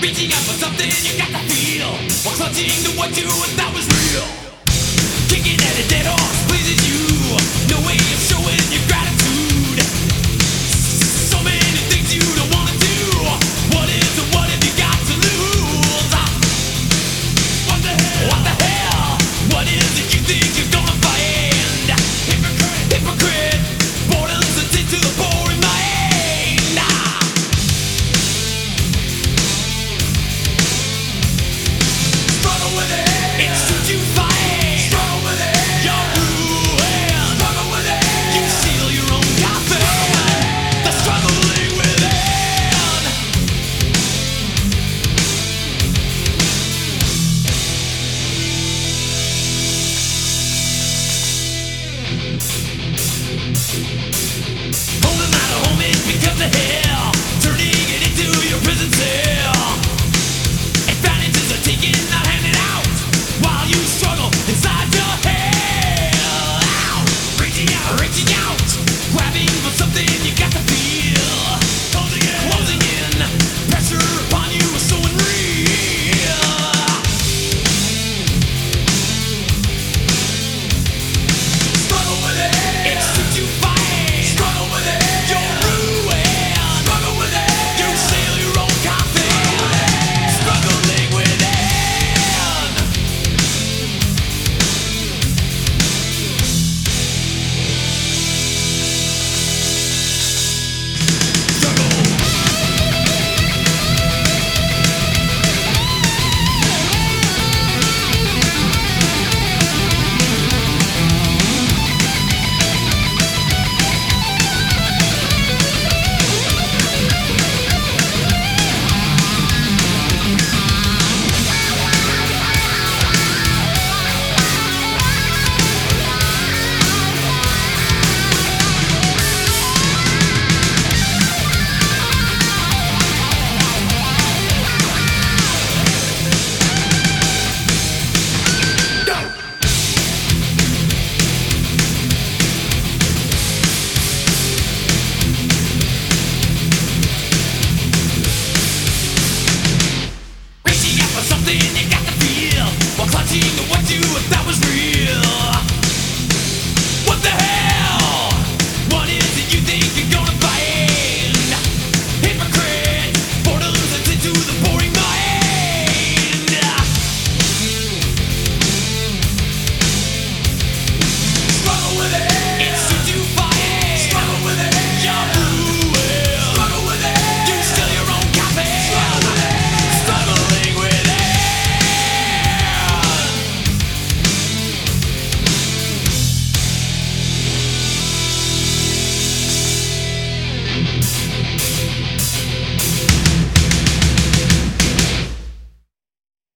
Reaching out for something you got to feel, while clutching to what you thought was real. Kicking at a dead horse pleases you. No way of showing your gratitude. So many things you don't wanna do. What is and what have you got to lose? What the hell? What the hell? What is it you think you're gonna find? Hypocrite, hypocrite. Boredom's a taste to the boring mind. Struggle with it. It suits you fine. Struggle with it. You're ruined. Struggle with it. You seal your own coffin. The struggling within. Holding out a home, it becomes a head.